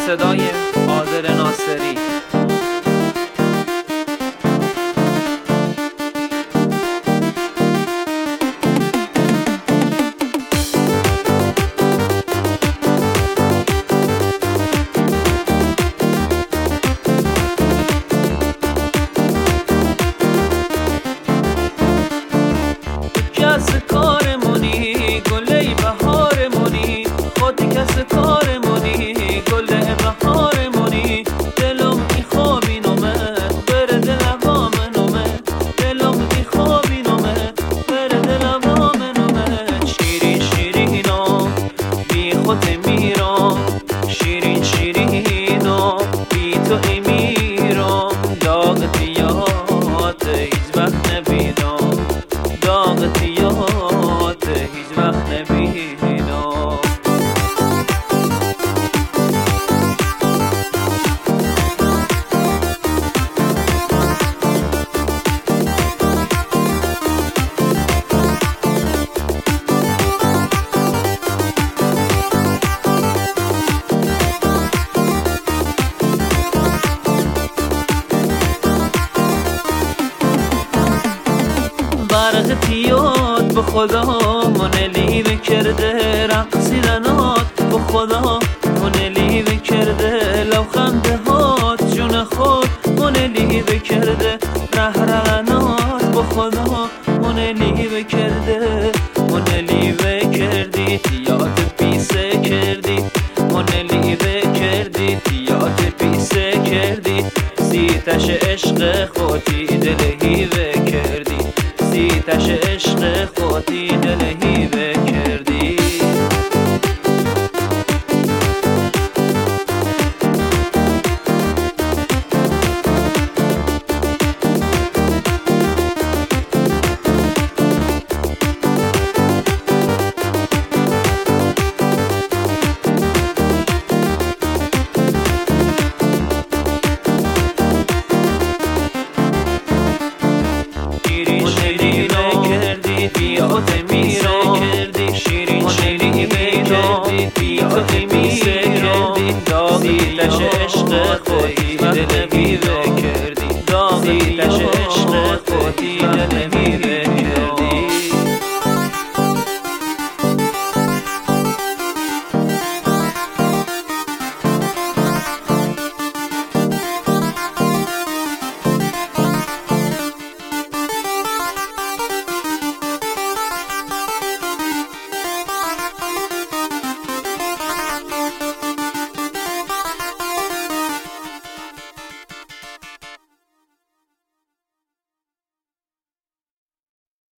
صدای عادل ناصری. کس کارمونی گله بهارمونی، خود کس کارمونی گله بهارمونی. دلم میخواب اینومد بره دلم منومد، دلم میخواب اینومد بره دلم منومد. شیرین شیرینا بی خود میرم، شیرین شیرینا بی تو میرم. داغت یاد هیچ وقت نبینم، داغت یاد هیچ وقت نبینم. برق تیاد به خدا منلی بکرده، رقصیدنات به خدا منلی بکرده. لبخنده هات جون خود منلی بکرده، رهرنات به خدا منلی بکرده. منلی بکردی یاد پیسه کردی، منلی بکردی یاد پیسه کردی. سیتش عشق خودی دلهی بکردی، سیتش عشق خودی دلهی بکردی. بیاد میرم کردی، شیرین شیرین کردی، بیاد میسه کردی. داغیتش عشق خودی دلهی